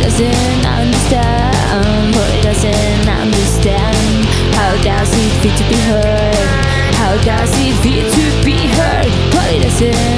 doesn't understand. Polly doesn't understand. How does it feel to be heard? How does it feel to be heard? Polly doesn't